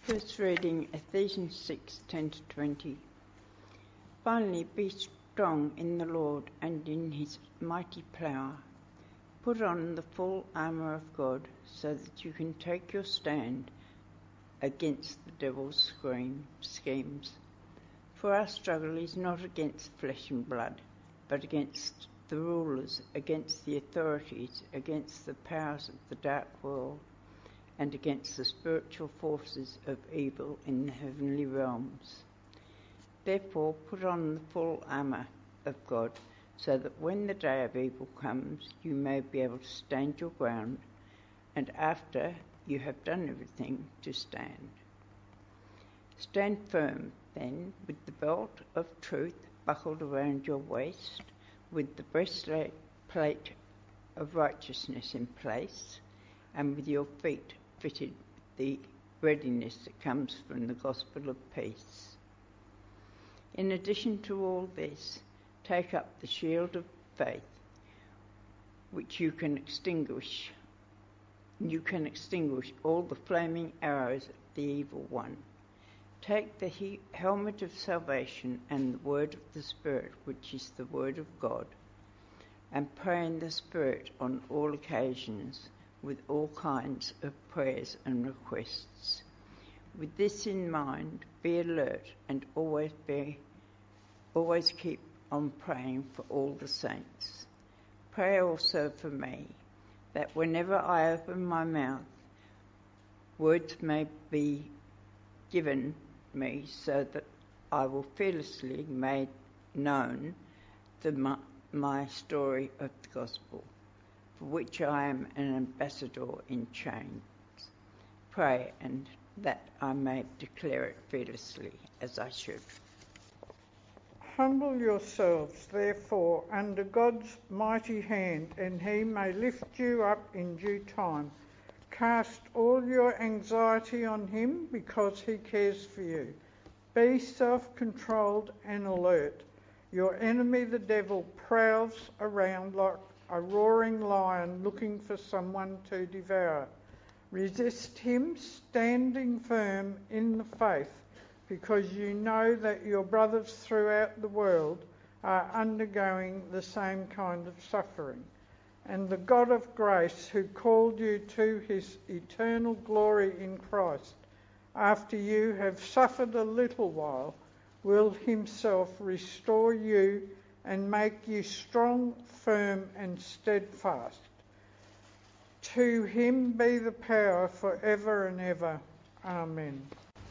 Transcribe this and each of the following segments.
First reading, Ephesians 6:10-20. Finally, be strong in the Lord and in his mighty power. Put on the full armour of God so that you can take your stand against the devil's schemes. For our struggle is not against flesh and blood, but against the rulers, against the authorities, against the powers of the dark world, and against the spiritual forces of evil in the heavenly realms. Therefore, put on the full armour of God, so that when the day of evil comes, you may be able to stand your ground, and after you have done everything, to stand. Stand firm, then, with the belt of truth buckled around your waist, with the breastplate of righteousness in place, and with your feet fitted with the readiness that comes from the gospel of peace. In addition to all this, take up the shield of faith, which you can extinguish all the flaming arrows of the evil one. Take the helmet of salvation and the word of the Spirit, which is the word of God, and pray in the Spirit on all occasions, with all kinds of prayers and requests. With this in mind, be alert and always keep on praying for all the saints. Pray also for me, that whenever I open my mouth, words may be given me so that I will fearlessly make known my story of the gospel, for which I am an ambassador in chains. Pray, and that I may declare it fearlessly, as I should. Humble yourselves, therefore, under God's mighty hand, and he may lift you up in due time. Cast all your anxiety on him, because he cares for you. Be self-controlled and alert. Your enemy, the devil, prowls around like a roaring lion looking for someone to devour. Resist him, standing firm in the faith, because you know that your brothers throughout the world are undergoing the same kind of suffering. And the God of grace, who called you to his eternal glory in Christ, after you have suffered a little while, will himself restore you and make you strong, firm, and steadfast. To him be the power forever and ever. Amen.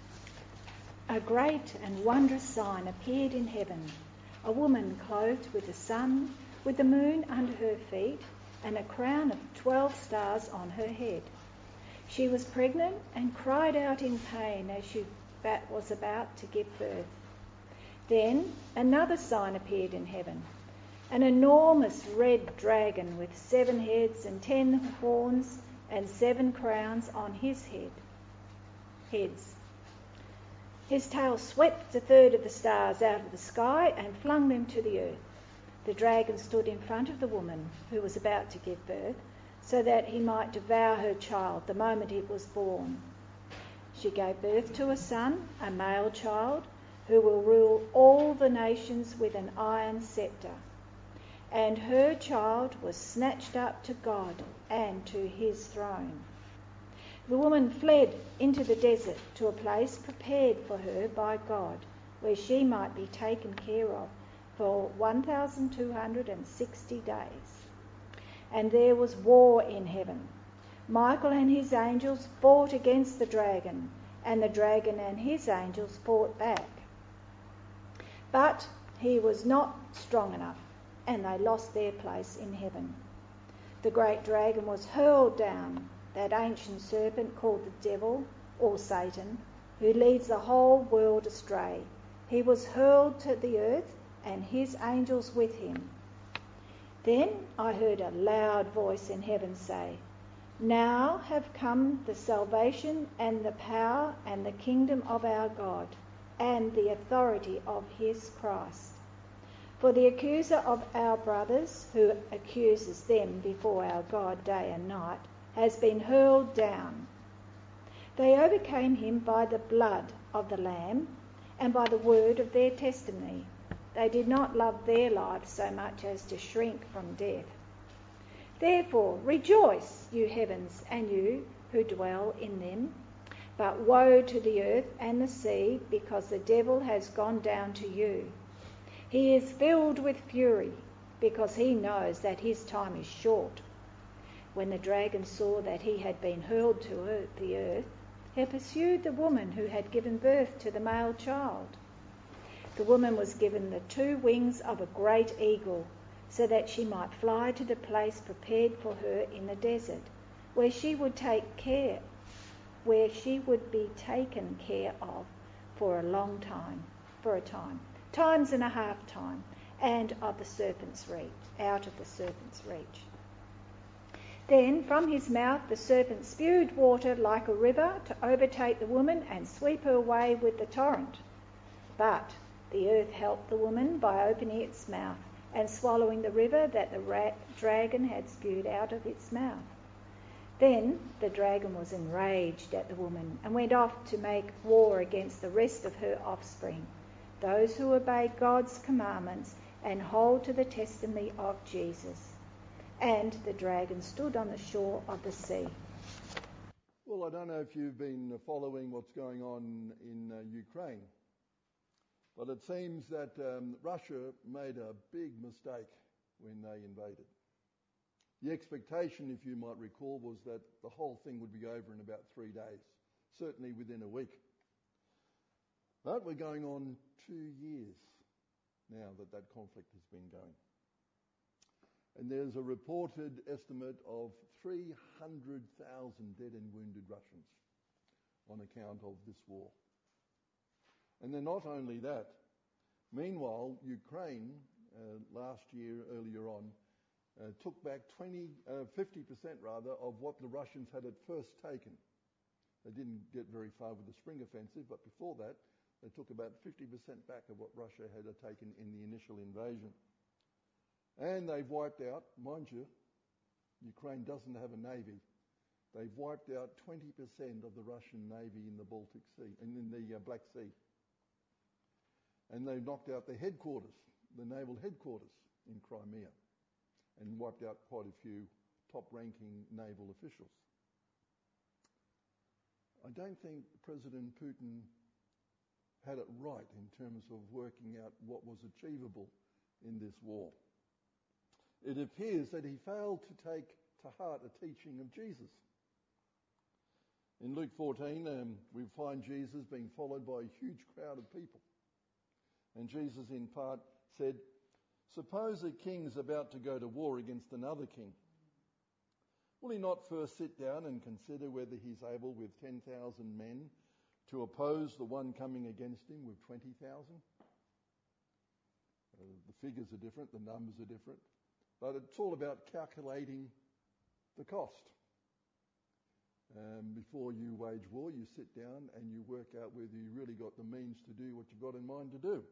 A great and wondrous sign appeared in heaven, a woman clothed with the sun, with the moon under her feet, and a crown of 12 stars on her head. She was pregnant and cried out in pain as she was about to give birth. Then another sign appeared in heaven, an enormous red dragon with 7 heads and 10 horns and 7 crowns on his heads. His tail swept a third of the stars out of the sky and flung them to the earth. The dragon stood in front of the woman who was about to give birth, so that he might devour her child the moment it was born. She gave birth to a son, a male child, who will rule all the nations with an iron sceptre. And her child was snatched up to God and to his throne. The woman fled into the desert to a place prepared for her by God, where she might be taken care of for 1,260 days. And there was war in heaven. Michael and his angels fought against the dragon, and the dragon and his angels fought back. But he was not strong enough, and they lost their place in heaven. The great dragon was hurled down, that ancient serpent called the devil, or Satan, who leads the whole world astray. He was hurled to the earth, and his angels with him. Then I heard a loud voice in heaven say, "Now have come the salvation and the power and the kingdom of our God, and the authority of his Christ. For the accuser of our brothers, who accuses them before our God day and night, has been hurled down. They overcame him by the blood of the Lamb and by the word of their testimony. They did not love their lives so much as to shrink from death. Therefore rejoice, you heavens, and you who dwell in them. But woe to the earth and the sea, because the devil has gone down to you. He is filled with fury, because he knows that his time is short. When the dragon saw that he had been hurled to the earth, he pursued the woman who had given birth to the male child. The woman was given the 2 wings of a great eagle, so that she might fly to the place prepared for her in the desert, where she would be taken care of for a time, times and a half time, and out of the serpent's reach. Then from his mouth the serpent spewed water like a river to overtake the woman and sweep her away with the torrent. But the earth helped the woman by opening its mouth and swallowing the river that the dragon had spewed out of its mouth. Then the dragon was enraged at the woman and went off to make war against the rest of her offspring, those who obey God's commandments and hold to the testimony of Jesus. And the dragon stood on the shore of the sea. Well, I don't know if you've been following what's going on in Ukraine, but it seems that Russia made a big mistake when they invaded. The expectation, if you might recall, was that the whole thing would be over in about 3 days, certainly within a week. But we're going on 2 years now that conflict has been going. And there's a reported estimate of 300,000 dead and wounded Russians on account of this war. And then not only that, meanwhile, Ukraine last year, earlier on, took back 50% rather of what the Russians had at first taken. They didn't get very far with the spring offensive, but before that, they took about 50% back of what Russia had taken in the initial invasion. And they've wiped out, mind you, Ukraine doesn't have a navy. They've wiped out 20% of the Russian navy in the Baltic Sea, and in the Black Sea. And they've knocked out the headquarters, the naval headquarters in Crimea, and wiped out quite a few top-ranking naval officials. I don't think President Putin had it right in terms of working out what was achievable in this war. It appears that he failed to take to heart a teaching of Jesus. In Luke 14, we find Jesus being followed by a huge crowd of people. And Jesus in part said, "Suppose a king's about to go to war against another king. Will he not first sit down and consider whether he's able with 10,000 men to oppose the one coming against him with 20,000? The figures are different, the numbers are different. But it's all about calculating the cost. Before you wage war, you sit down and you work out whether you really got the means to do what you've got in mind to do.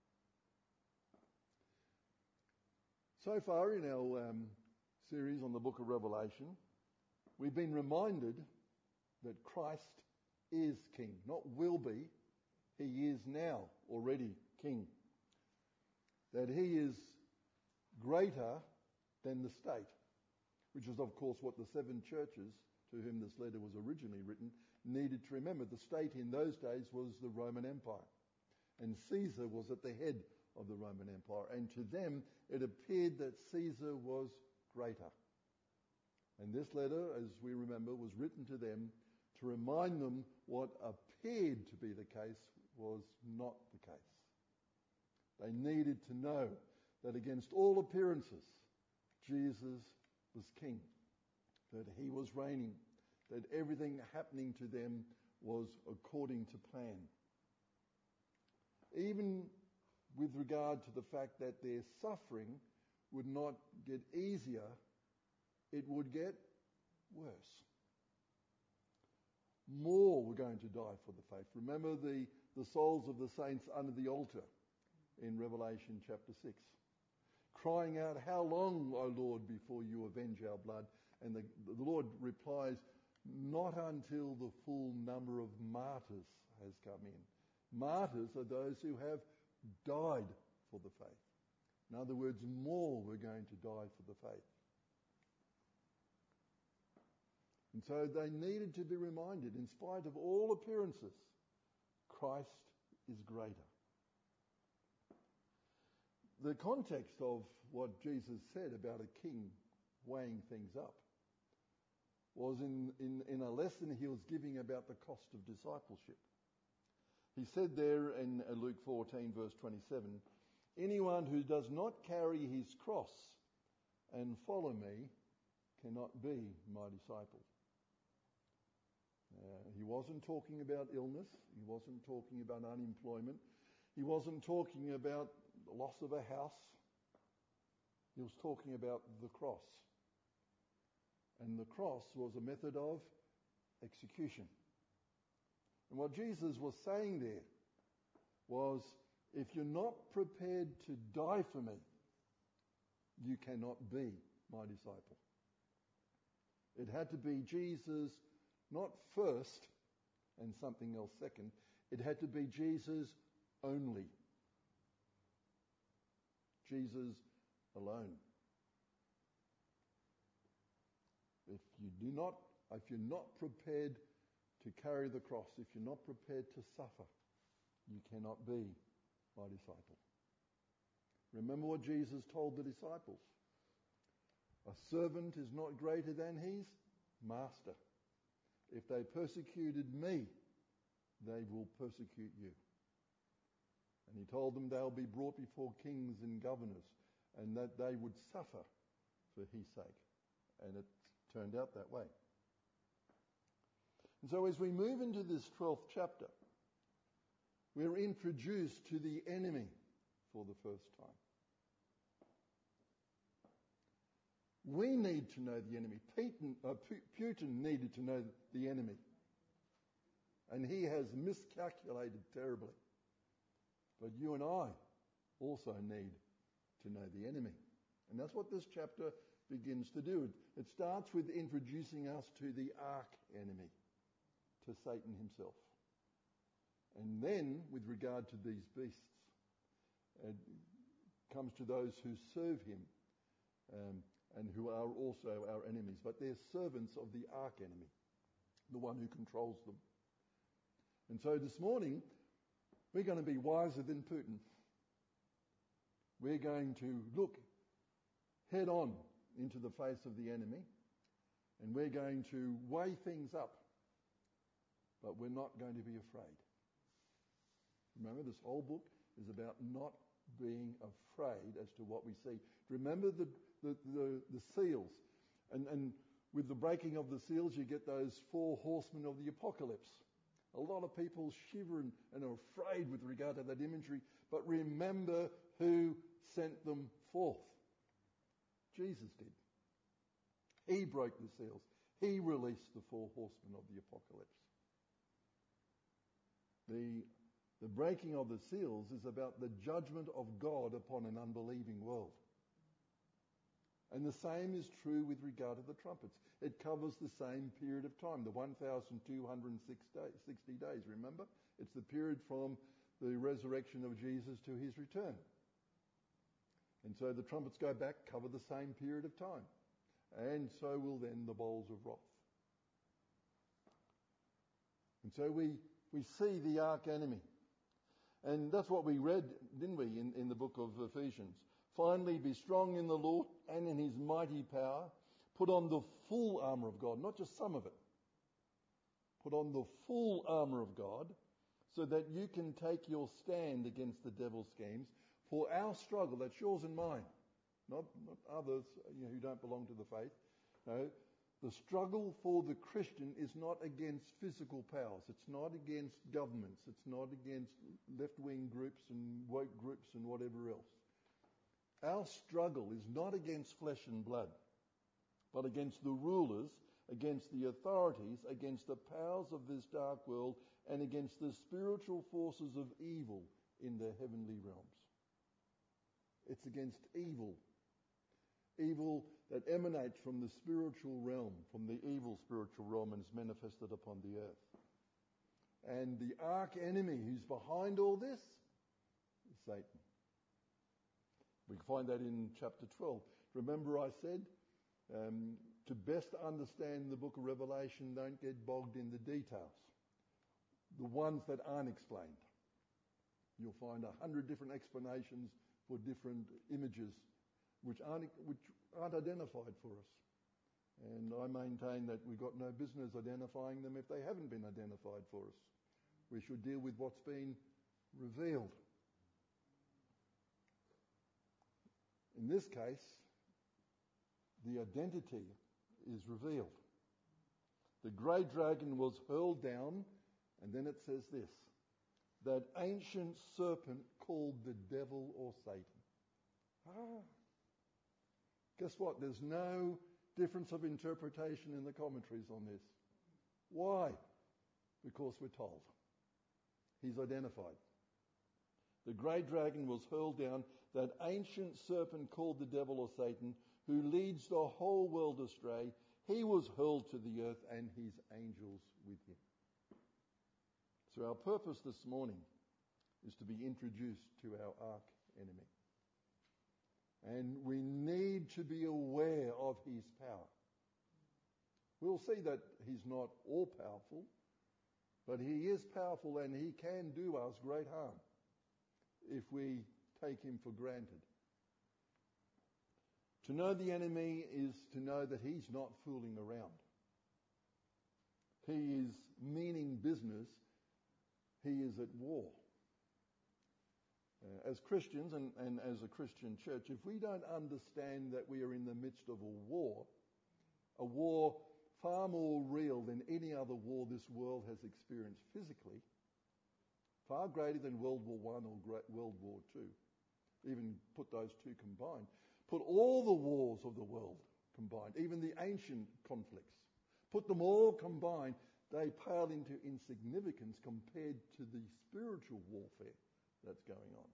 So far in our series on the book of Revelation, we've been reminded that Christ is King, not will be. He is now already King. That he is greater than the state, which is of course what the 7 churches to whom this letter was originally written needed to remember. The state in those days was the Roman Empire, and Caesar was at the head of the Roman Empire, and to them it appeared that Caesar was greater. And this letter, as we remember, was written to them to remind them what appeared to be the case was not the case. They needed to know that against all appearances, Jesus was king, that he was reigning, that everything happening to them was according to plan. Even with regard to the fact that their suffering would not get easier, it would get worse. More were going to die for the faith. Remember the souls of the saints under the altar in Revelation chapter 6. Crying out, "How long, O Lord, before you avenge our blood?" And the Lord replies, not until the full number of martyrs has come in. Martyrs are those who have died for the faith. In other words, more were going to die for the faith. And so they needed to be reminded, in spite of all appearances, Christ is greater. The context of what Jesus said about a king weighing things up was in a lesson he was giving about the cost of discipleship. He said there in Luke 14 verse 27, "Anyone who does not carry his cross and follow me cannot be my disciple." He wasn't talking about illness. He wasn't talking about unemployment. He wasn't talking about the loss of a house. He was talking about the cross. And the cross was a method of execution. And what Jesus was saying there was, if you're not prepared to die for me, you cannot be my disciple. It had to be Jesus not first and something else second. It had to be Jesus only. Jesus alone. If you're not prepared to carry the cross, if you're not prepared to suffer, you cannot be my disciple. Remember what Jesus told the disciples. A servant is not greater than his master. If they persecuted me, they will persecute you. And he told them they'll be brought before kings and governors, and that they would suffer for his sake. And it turned out that way. And so as we move into this 12th chapter, we're introduced to the enemy for the first time. We need to know the enemy. Putin needed to know the enemy. And he has miscalculated terribly. But you and I also need to know the enemy. And that's what this chapter begins to do. It starts with introducing us to the arch-enemy, to Satan himself. And then, with regard to these beasts, it comes to those who serve him and who are also our enemies. But they're servants of the arch-enemy, the one who controls them. And so this morning, we're going to be wiser than Putin. We're going to look head on into the face of the enemy, and we're going to weigh things up, but we're not going to be afraid. Remember, this whole book is about not being afraid as to what we see. Remember the seals, and with the breaking of the seals, you get those 4 horsemen of the apocalypse. A lot of people shiver and are afraid with regard to that imagery, but remember who sent them forth. Jesus did. He broke the seals. He released the 4 horsemen of the apocalypse. The breaking of the seals is about the judgment of God upon an unbelieving world. And the same is true with regard to the trumpets. It covers the same period of time, the 1,260 days, remember? It's the period from the resurrection of Jesus to his return. And so the trumpets go back, cover the same period of time. And so will then the bowls of wrath. And so we see the arch-enemy. And that's what we read, didn't we, in the book of Ephesians. Finally, be strong in the Lord and in his mighty power. Put on the full armour of God, not just some of it. Put on the full armour of God so that you can take your stand against the devil's schemes. For our struggle, that's yours and mine, not others who don't belong to the faith. No, the struggle for the Christian is not against physical powers. It's not against governments. It's not against left-wing groups and woke groups and whatever else. Our struggle is not against flesh and blood, but against the rulers, against the authorities, against the powers of this dark world, and against the spiritual forces of evil in the heavenly realms. It's against evil. evil that emanates from the spiritual realm, from the evil spiritual realm, and is manifested upon the earth. And the arch enemy who's behind all this is Satan. We can find that in chapter 12. Remember I said, to best understand the book of Revelation, don't get bogged in the details. The ones that aren't explained. You'll find 100 different explanations for different images which aren't identified for us. And I maintain that we've got no business identifying them if they haven't been identified for us. We should deal with what's been revealed. In this case, the identity is revealed. The great dragon was hurled down, and then it says this, that ancient serpent called the devil or Satan. Guess what? There's no difference of interpretation in the commentaries on this. Why? Because we're told. He's identified. The great dragon was hurled down, that ancient serpent called the devil or Satan, who leads the whole world astray. He was hurled to the earth and his angels with him. So our purpose this morning is to be introduced to our arch enemy. And we need to be aware of his power. We'll see that he's not all powerful, but he is powerful and he can do us great harm if we take him for granted. To know the enemy is to know that he's not fooling around. He is meaning business. He is at war. As Christians and as a Christian church, if we don't understand that we are in the midst of a war far more real than any other war this world has experienced physically, far greater than World War I or World War II, even put those two combined. Put all the wars of the world combined, even the ancient conflicts, put them all combined, they pale into insignificance compared to the spiritual warfare that's going on.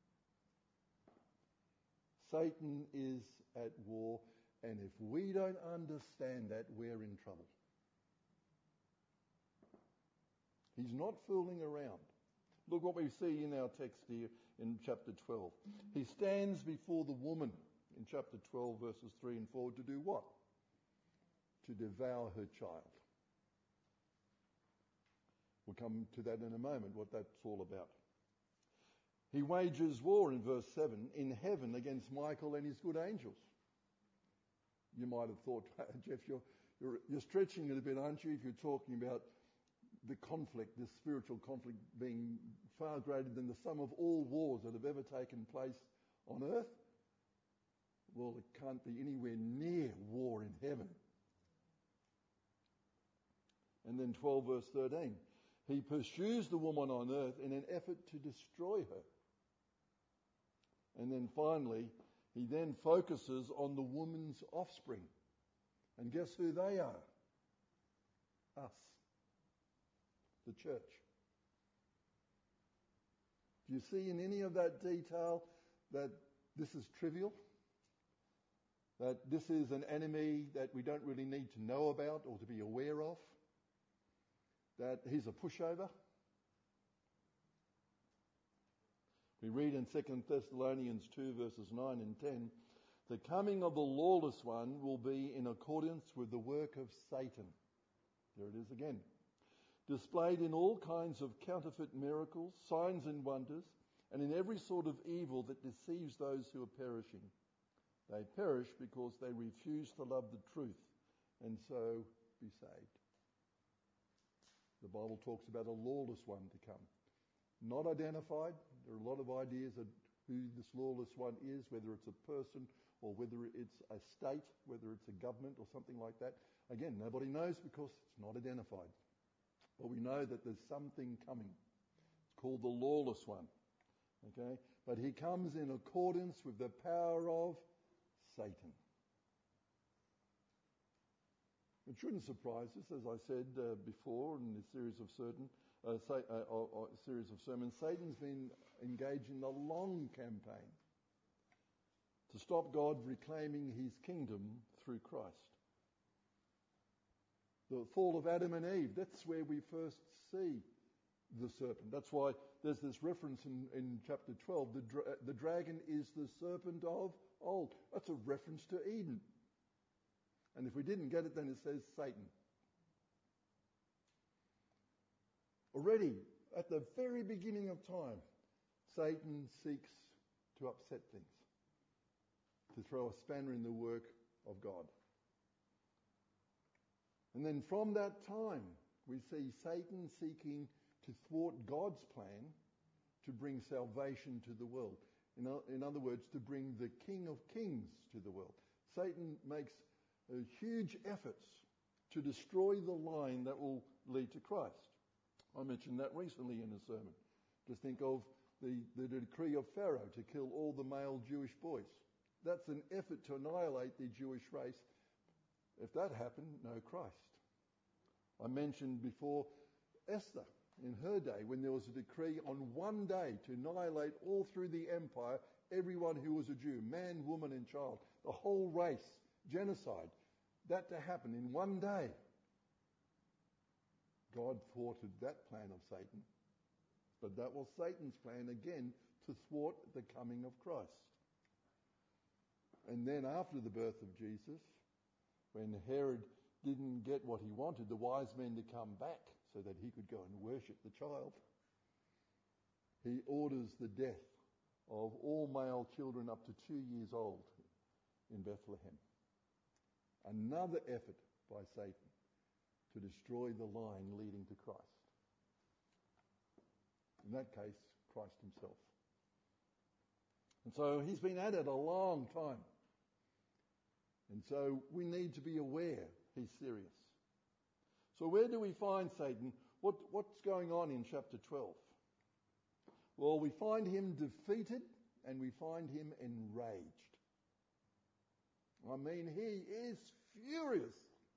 Satan is at war, and if we don't understand that, we're in trouble. He's not fooling around. Look what we see in our text here in chapter 12. He stands before the woman in chapter 12, verses 3 and 4, to do what? To devour her child. We'll come to that in a moment, what that's all about. He wages war in verse 7 in heaven against Michael and his good angels. You might have thought, Jeff, you're stretching it a bit, aren't you, if you're talking about the conflict, this spiritual conflict being far greater than the sum of all wars that have ever taken place on earth? Well, it can't be anywhere near war in heaven. And then 12 verse 13. He pursues the woman on earth in an effort to destroy her. And then finally, he then focuses on the woman's offspring. And guess who they are? Us. The church. Do you see in any of that detail that this is trivial? That this is an enemy that we don't really need to know about or to be aware of? That he's a pushover? We read in 2 Thessalonians 2 verses 9 and 10, the coming of the lawless one will be in accordance with the work of Satan. There it is again. Displayed in all kinds of counterfeit miracles, signs and wonders, and in every sort of evil that deceives those who are perishing. They perish because they refuse to love the truth and so be saved. The Bible talks about a lawless one to come. Not identified. There are a lot of ideas of who this lawless one is, whether it's a person or whether it's a state, whether it's a government or something like that. Again, nobody knows because it's not identified. But we know that there's something coming. It's called the lawless one. Okay? But he comes in accordance with the power of Satan. It shouldn't surprise us, as I said before in this series of series of sermons. Satan's been engaged in a long campaign to stop God reclaiming his kingdom through Christ. The fall of Adam and Eve, that's where we first see the serpent. That's why there's this reference in chapter 12, the dragon is the serpent of old. That's a reference to Eden. And if we didn't get it, then it says Satan. Already, at the very beginning of time, Satan seeks to upset things, to throw a spanner in the work of God. And then from that time, we see Satan seeking to thwart God's plan to bring salvation to the world. In other words, to bring the King of Kings to the world. Satan makes huge efforts to destroy the line that will lead to Christ. I mentioned that recently in a sermon. Just think of the decree of Pharaoh to kill all the male Jewish boys. That's an effort to annihilate the Jewish race. If that happened, no Christ. I mentioned before Esther in her day, when there was a decree on one day to annihilate all through the empire everyone who was a Jew, man, woman and child, the whole race, genocide. That to happen in one day. God thwarted that plan of Satan. But that was Satan's plan again to thwart the coming of Christ. And then after the birth of Jesus, when Herod didn't get what he wanted, the wise men to come back so that he could go and worship the child, he orders the death of all male children up to 2 years old in Bethlehem. Another effort by Satan to destroy the line leading to Christ. In that case, Christ himself. And so he's been at it a long time. And so we need to be aware he's serious. So where do we find Satan? What's going on in chapter 12? Well, we find him defeated and we find him enraged. I mean, he is furious.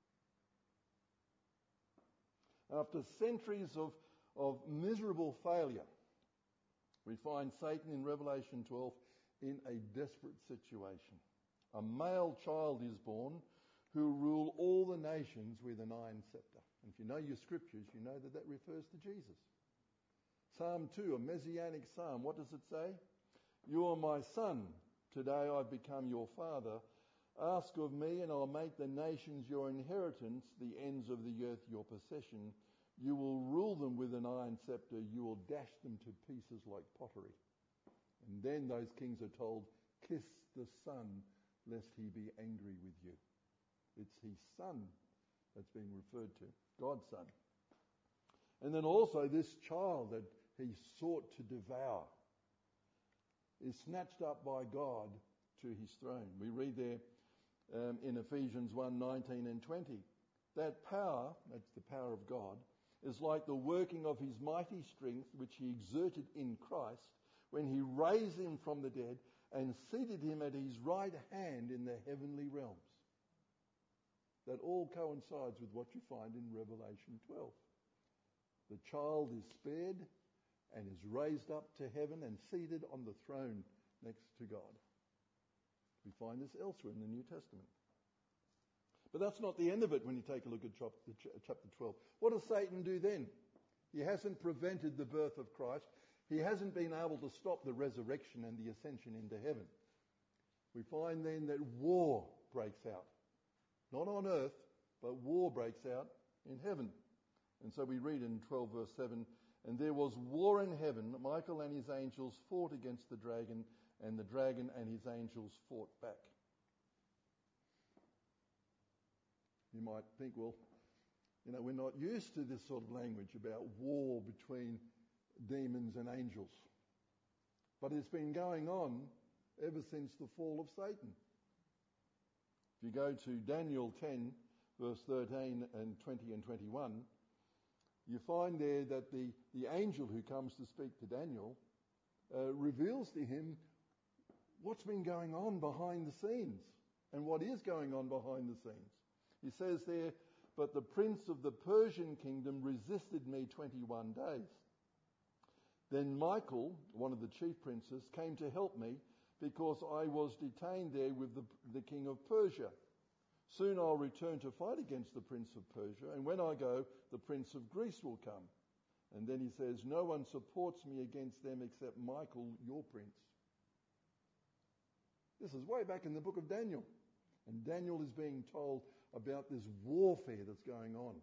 After centuries of miserable failure, we find Satan in Revelation 12 in a desperate situation. A male child is born who will rule all the nations with an iron scepter. And if you know your scriptures, you know that refers to Jesus. Psalm 2, a messianic psalm, what does it say? You are my son. Today I've become your father. Ask of me and I'll make the nations your inheritance, the ends of the earth your possession. You will rule them with an iron scepter. You will dash them to pieces like pottery. And then those kings are told, kiss the Son, lest he be angry with you. It's his Son that's being referred to, God's Son. And then also this child that he sought to devour is snatched up by God to his throne. We read there in Ephesians 1:19 and 20. That power, that's the power of God, is like the working of his mighty strength which he exerted in Christ when he raised him from the dead and seated him at his right hand in the heavenly realms. That all coincides with what you find in Revelation 12. The child is spared and is raised up to heaven and seated on the throne next to God. We find this elsewhere in the New Testament. But that's not the end of it when you take a look at chapter 12. What does Satan do then? He hasn't prevented the birth of Christ. He hasn't been able to stop the resurrection and the ascension into heaven. We find then that war breaks out. Not on earth, but war breaks out in heaven. And so we read in 12 verse 7, and there was war in heaven. Michael and his angels fought against the dragon, and the dragon and his angels fought back. You might think, well, we're not used to this sort of language about war between demons and angels. But it's been going on ever since the fall of Satan. If you go to Daniel 10, verse 13 and 20 and 21, you find there that the angel who comes to speak to Daniel reveals to him what's been going on behind the scenes and what is going on behind the scenes. He says there, but the prince of the Persian kingdom resisted me 21 days. Then Michael, one of the chief princes, came to help me, because I was detained there with the king of Persia. Soon I'll return to fight against the prince of Persia, and when I go, the prince of Greece will come. And then he says, no one supports me against them except Michael, your prince. This is way back in the book of Daniel. And Daniel is being told about this warfare that's going on.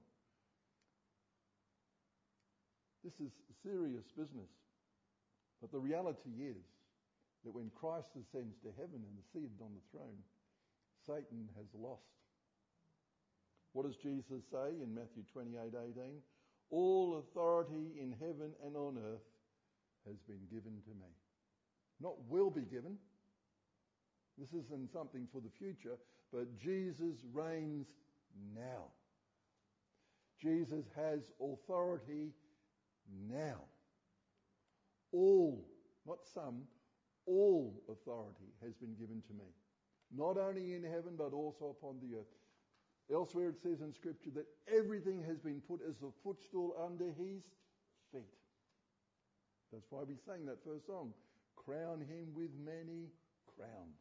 This is serious business. But the reality is that when Christ ascends to heaven and is seated on the throne, Satan has lost. What does Jesus say in Matthew 28:18? All authority in heaven and on earth has been given to me. Not will be given. This isn't something for the future, but Jesus reigns now. Jesus has authority now. All, not some, all authority has been given to me. Not only in heaven, but also upon the earth. Elsewhere it says in Scripture that everything has been put as a footstool under his feet. That's why we sang that first song. Crown him with many crowns.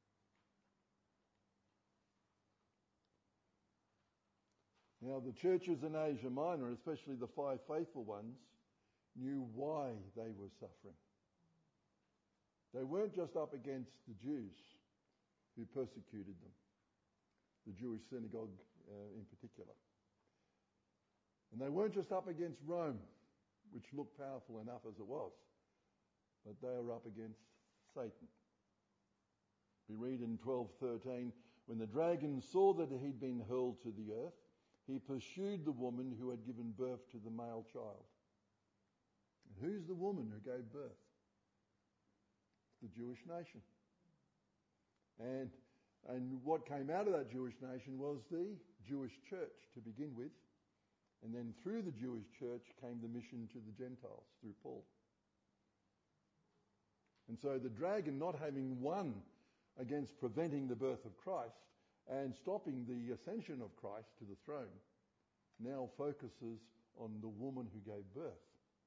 Now the churches in Asia Minor, especially the five faithful ones, knew why they were suffering. They weren't just up against the Jews who persecuted them, the Jewish synagogue in particular. And they weren't just up against Rome, which looked powerful enough as it was, but they were up against Satan. We read in 12:13, when the dragon saw that he'd been hurled to the earth, he pursued the woman who had given birth to the male child. And who's the woman who gave birth? The Jewish nation. And what came out of that Jewish nation was the Jewish church to begin with. And then through the Jewish church came the mission to the Gentiles through Paul. And so the dragon, not having won against preventing the birth of Christ and stopping the ascension of Christ to the throne, now focuses on the woman who gave birth.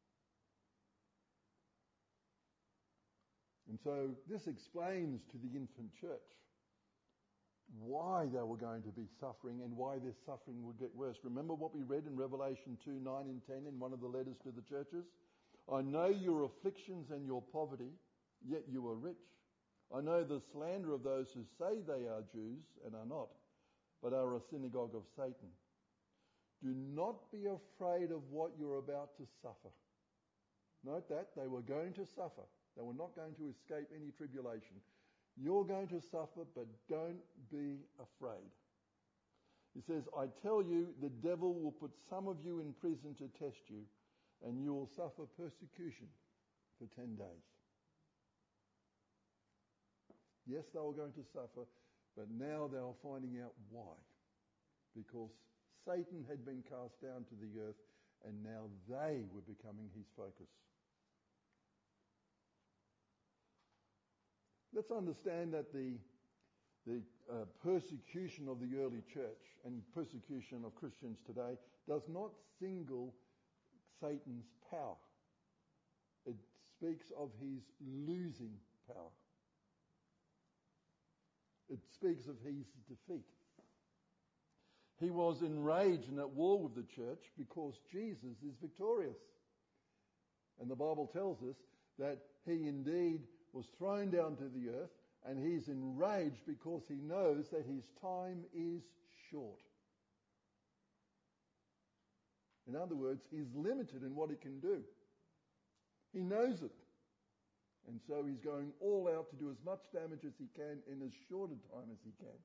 And so this explains to the infant church why they were going to be suffering and why their suffering would get worse. Remember what we read in Revelation 2:9 and 10 in one of the letters to the churches? I know your afflictions and your poverty, yet you are rich. I know the slander of those who say they are Jews and are not, but are a synagogue of Satan. Do not be afraid of what you're about to suffer. Note that they were going to suffer. They were not going to escape any tribulation. You're going to suffer, but don't be afraid. He says, I tell you, the devil will put some of you in prison to test you, and you will suffer persecution for 10 days. Yes, they were going to suffer, but now they were finding out why. Because Satan had been cast down to the earth, and now they were becoming his focus. Let's understand that the persecution of the early church and persecution of Christians today does not single Satan's power. It speaks of his losing power. It speaks of his defeat. He was enraged and at war with the church because Jesus is victorious. And the Bible tells us that he indeed was thrown down to the earth, and he's enraged because he knows that his time is short. In other words, he's limited in what he can do. He knows it. And so he's going all out to do as much damage as he can in as short a time as he can.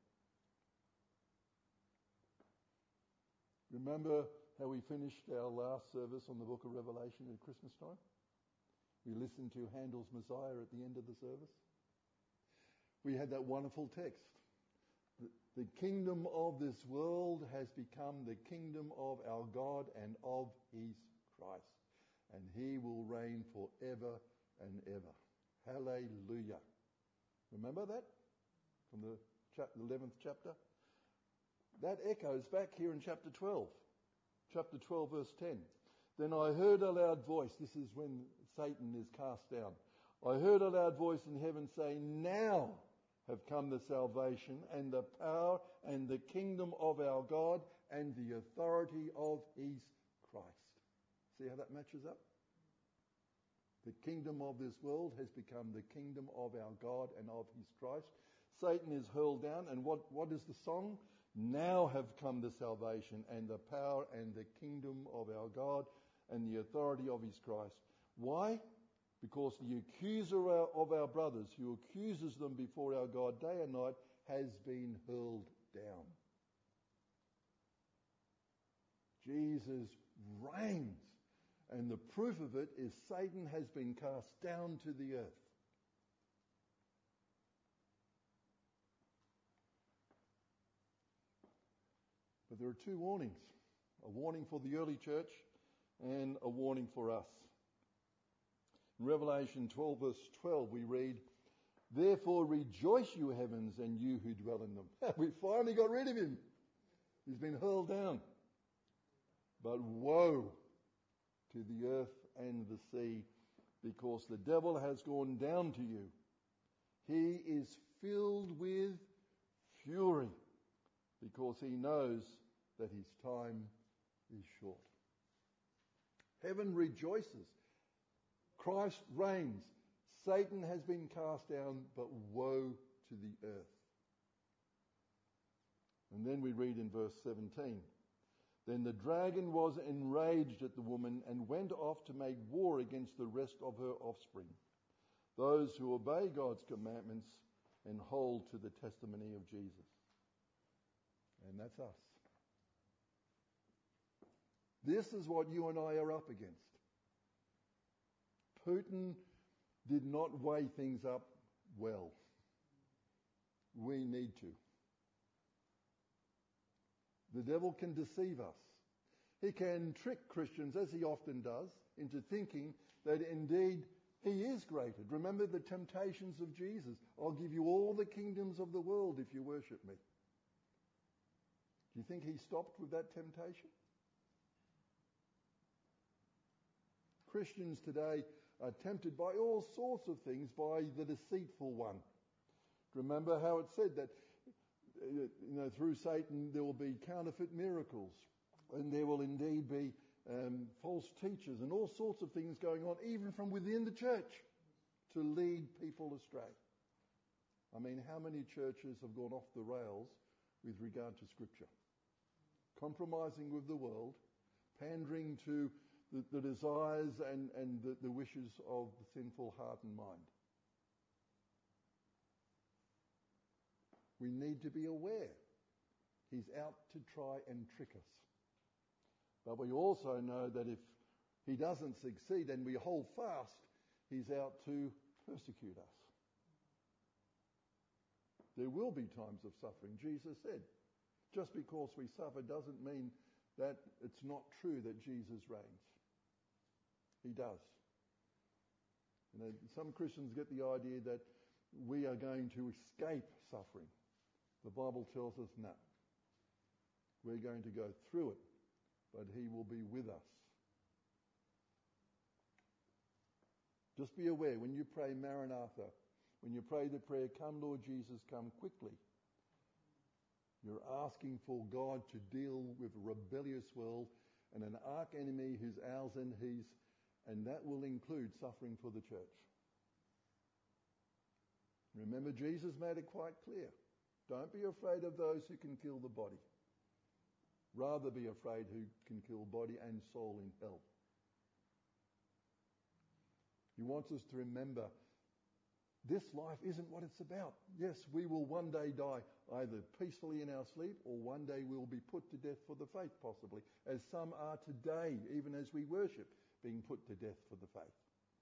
Remember how we finished our last service on the book of Revelation at Christmas time? We listened to Handel's Messiah at the end of the service. We had that wonderful text. The kingdom of this world has become the kingdom of our God and of his Christ. And he will reign forever and ever. Hallelujah. Remember that? From the 11th chapter? That echoes back here in chapter 12. Chapter 12 verse 10. Then I heard a loud voice. This is when Satan is cast down. I heard a loud voice in heaven saying, now have come the salvation and the power and the kingdom of our God and the authority of his Christ. See how that matches up? The kingdom of this world has become the kingdom of our God and of his Christ. Satan is hurled down, and what is the song? Now have come the salvation and the power and the kingdom of our God and the authority of his Christ. Why? Because the accuser of our brothers, who accuses them before our God day and night, has been hurled down. Jesus reigns, and the proof of it is Satan has been cast down to the earth. But there are two warnings, a warning for the early church and a warning for us. In Revelation 12 verse 12 we read, therefore rejoice you heavens and you who dwell in them. We finally got rid of him. He's been hurled down. But woe to the earth and the sea, because the devil has gone down to you. He is filled with fury, because he knows that his time is short. Heaven rejoices. Christ reigns. Satan has been cast down, but woe to the earth. And then we read in verse 17, then the dragon was enraged at the woman and went off to make war against the rest of her offspring, those who obey God's commandments and hold to the testimony of Jesus. And that's us. This is what you and I are up against. Putin did not weigh things up well. We need to. The devil can deceive us. He can trick Christians, as he often does, into thinking that indeed he is greater. Remember the temptations of Jesus. I'll give you all the kingdoms of the world if you worship me. Do you think he stopped with that temptation? Christians today are tempted by all sorts of things by the deceitful one. Remember how it said that through Satan there will be counterfeit miracles, and there will indeed be false teachers and all sorts of things going on, even from within the church, to lead people astray. I mean, how many churches have gone off the rails with regard to Scripture? Compromising with the world, pandering to the desires and the wishes of the sinful heart and mind. We need to be aware. He's out to try and trick us. But we also know that if he doesn't succeed and we hold fast, he's out to persecute us. There will be times of suffering. Jesus said, just because we suffer doesn't mean that it's not true that Jesus reigns. He does. Some Christians get the idea that we are going to escape suffering. The Bible tells us no. We're going to go through it, but he will be with us. Just be aware, when you pray Maranatha, when you pray the prayer, come Lord Jesus, come quickly, you're asking for God to deal with a rebellious world and an arch enemy who's ours and his, and that will include suffering for the church. Remember, Jesus made it quite clear. Don't be afraid of those who can kill the body. Rather be afraid who can kill body and soul in hell. He wants us to remember this life isn't what it's about. Yes, we will one day die either peacefully in our sleep, or one day we'll be put to death for the faith, possibly, as some are today, even as we worship, being put to death for the faith.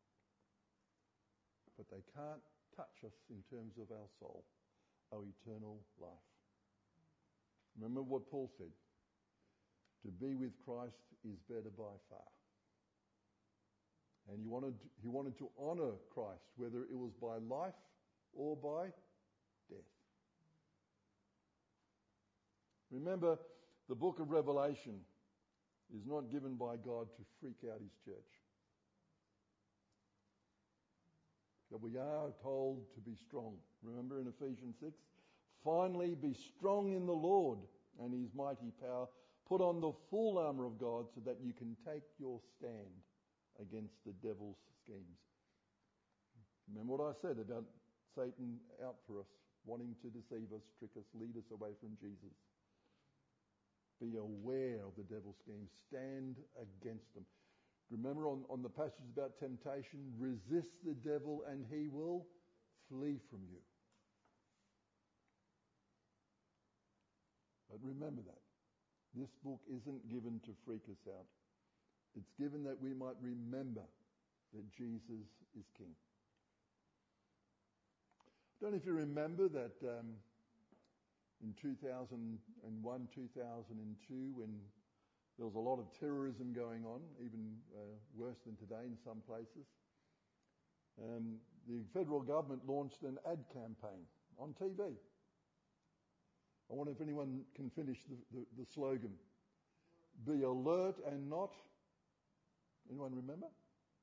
But they can't touch us in terms of our soul, our eternal life. Remember what Paul said, to be with Christ is better by far. And he wanted to honour Christ, whether it was by life or by death. Remember, the book of Revelation is not given by God to freak out his church. that we are told to be strong. Remember in Ephesians 6? Finally, be strong in the Lord and his mighty power. Put on the full armour of God so that you can take your stand against the devil's schemes. Remember what I said about Satan out for us, wanting to deceive us, trick us, lead us away from Jesus. Be aware of the devil's schemes. Stand against them. Remember on the passage about temptation, resist the devil and he will flee from you. But remember that. This book isn't given to freak us out. It's given that we might remember that Jesus is King. I don't know if you remember that in 2001, 2002, when there was a lot of terrorism going on, even worse than today in some places, the federal government launched an ad campaign on TV. I wonder if anyone can finish the slogan. Be alert and not... Anyone remember?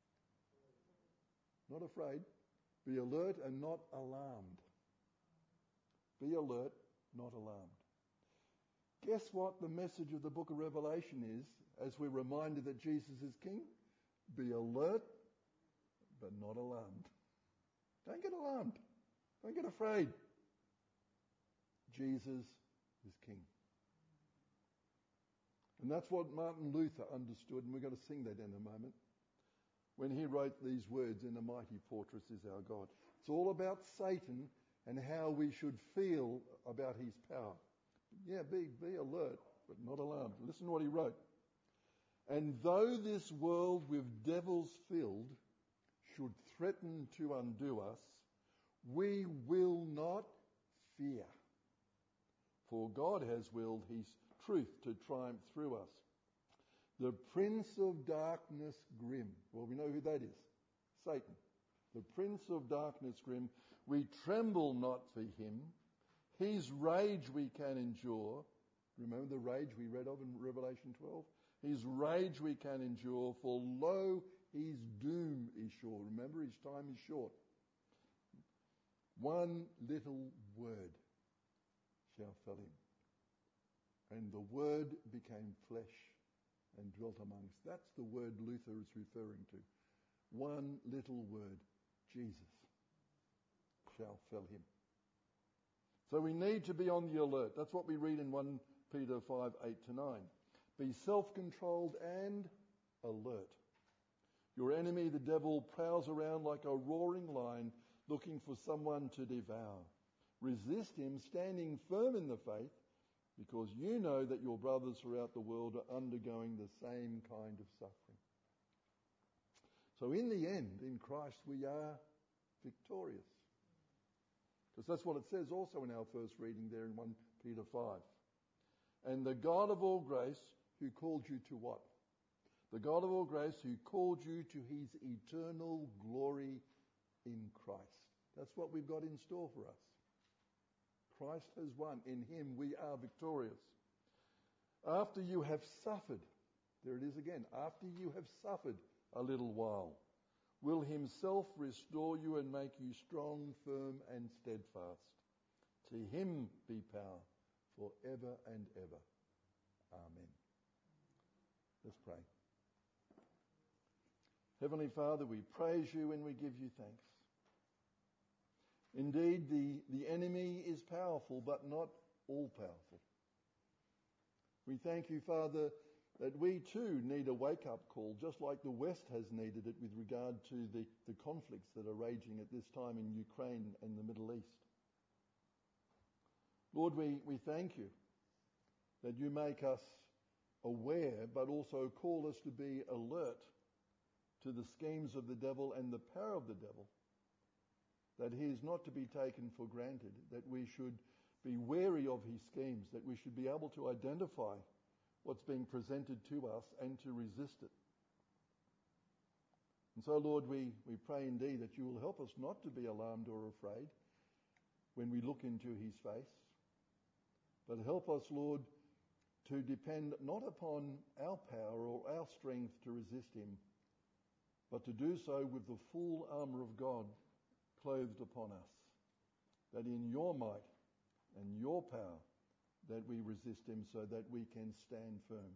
Not afraid. Be alert and not alarmed. Be alert, not alarmed. Guess what the message of the book of Revelation is as we're reminded that Jesus is King? Be alert, but not alarmed. Don't get alarmed. Don't get afraid. Jesus is King. And that's what Martin Luther understood, and we're going to sing that in a moment, when he wrote these words, "In a mighty fortress is our God." It's all about Satan and how we should feel about his power. Yeah, be alert, but not alarmed. Listen to what he wrote. "And though this world with devils filled should threaten to undo us, we will not fear. For God has willed his truth to triumph through us. The prince of darkness grim," well, we know who that is, Satan. "The prince of darkness grim, we tremble not for him. His rage we can endure." Remember the rage we read of in Revelation 12? "His rage we can endure, for lo, his doom is sure." Remember, his time is short. "One little word shall fell him. And the Word became flesh and dwelt among us." That's the word Luther is referring to. One little word, Jesus, shall fell him. So we need to be on the alert. That's what we read in 1 Peter 5, 8-9. Be self-controlled and alert. Your enemy, the devil, prowls around like a roaring lion looking for someone to devour. Resist him, standing firm in the faith, because you know that your brothers throughout the world are undergoing the same kind of suffering. So in the end, in Christ, we are victorious. Because that's what it says also in our first reading there in 1 Peter 5. "And the God of all grace, who called you to" what? "The God of all grace, who called you to his eternal glory in Christ." That's what we've got in store for us. Christ has won. In him we are victorious. "After you have suffered," there it is again, "after you have suffered a little while, will himself restore you and make you strong, firm and steadfast. To him be power forever and ever. Amen." Let's pray. Heavenly Father, we praise you and we give you thanks. Indeed, the enemy is powerful, but not all powerful. We thank you, Father, that we too need a wake-up call, just like the West has needed it with regard to the conflicts that are raging at this time in Ukraine and the Middle East. Lord, we thank you that you make us aware, but also call us to be alert to the schemes of the devil and the power of the devil, that he is not to be taken for granted, that we should be wary of his schemes, that we should be able to identify what's being presented to us and to resist it. And so, Lord, we pray indeed that you will help us not to be alarmed or afraid when we look into his face, but help us, Lord, to depend not upon our power or our strength to resist him, but to do so with the full armour of God clothed upon us, that in your might and your power that we resist him so that we can stand firm.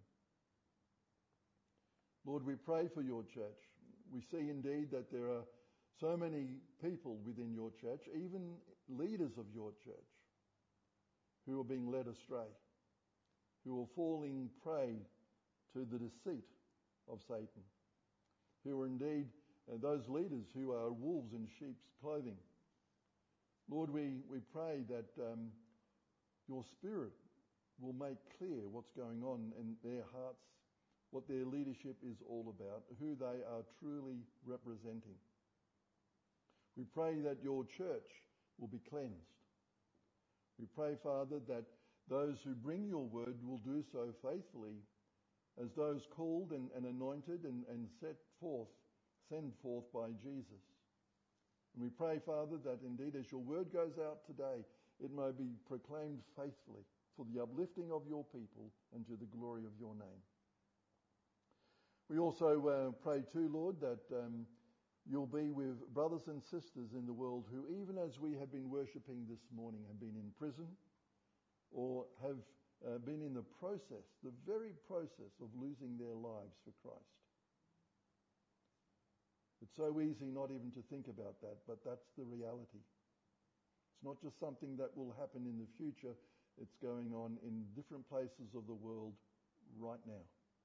Lord, we pray for your church. We see indeed that there are so many people within your church, even leaders of your church, who are being led astray, who are falling prey to the deceit of Satan, who are indeed those leaders who are wolves in sheep's clothing. Lord, we pray that your Spirit will make clear what's going on in their hearts, what their leadership is all about, who they are truly representing. We pray that your church will be cleansed. We pray, Father, that those who bring your word will do so faithfully as those called and anointed and sent forth by Jesus. And we pray, Father, that indeed as your word goes out today, it may be proclaimed faithfully for the uplifting of your people and to the glory of your name. We also pray too, Lord, that you'll be with brothers and sisters in the world who, even as we have been worshipping this morning, have been in prison or have been in the very process of losing their lives for Christ. It's so easy not even to think about that, but that's the reality. It's not just something that will happen in the future. It's going on in different places of the world right now.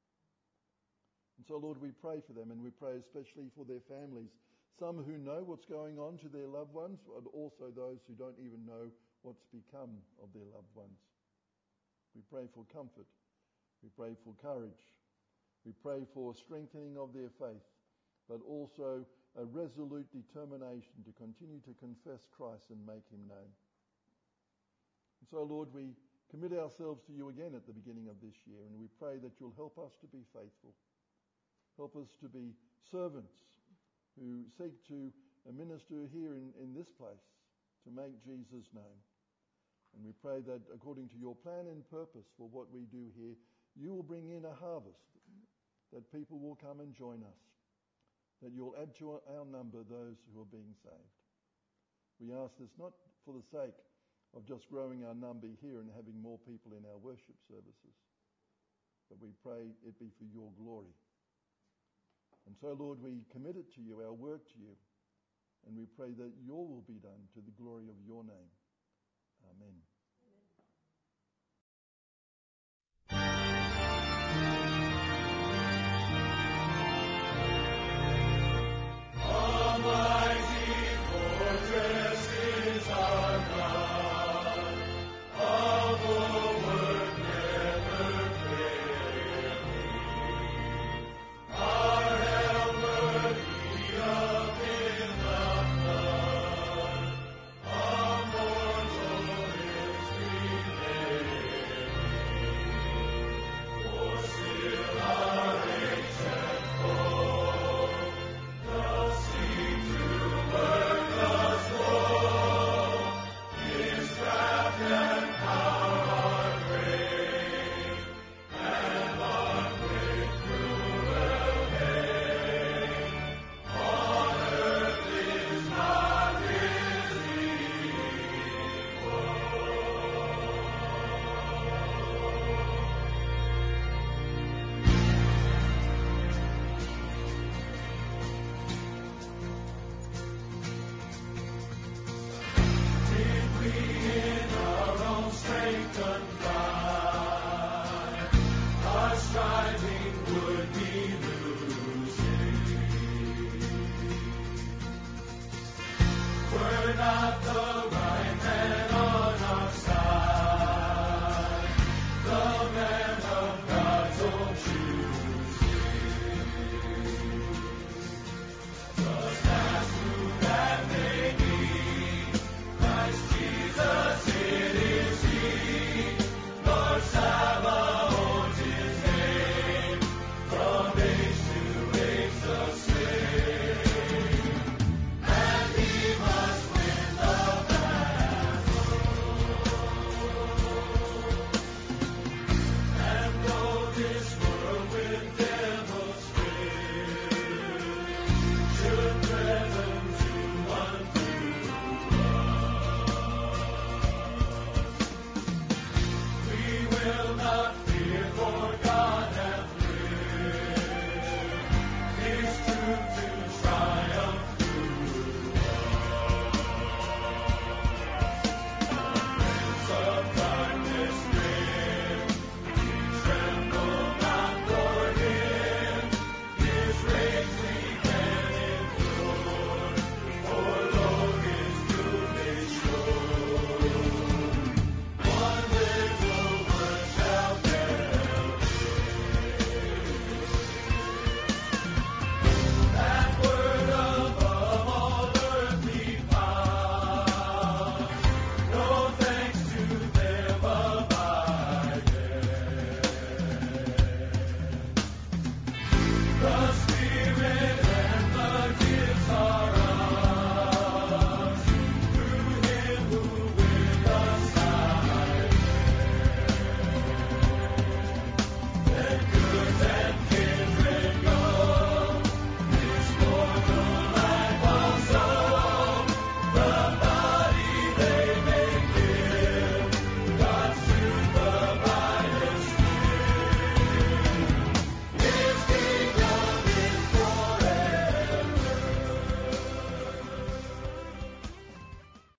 And so, Lord, we pray for them, and we pray especially for their families, some who know what's going on to their loved ones, but also those who don't even know what's become of their loved ones. We pray for comfort. We pray for courage. We pray for strengthening of their faith, but also a resolute determination to continue to confess Christ and make him known. And so, Lord, we commit ourselves to you again at the beginning of this year, and we pray that you'll help us to be faithful. Help us to be servants who seek to minister here in this place to make Jesus known. And we pray that according to your plan and purpose for what we do here, you will bring in a harvest, that people will come and join us, that you'll add to our number those who are being saved. We ask this not for the sake of just growing our number here and having more people in our worship services, but we pray it be for your glory. And so, Lord, we commit it to you, our work to you, and we pray that your will be done to the glory of your name. Amen. We're not the right man.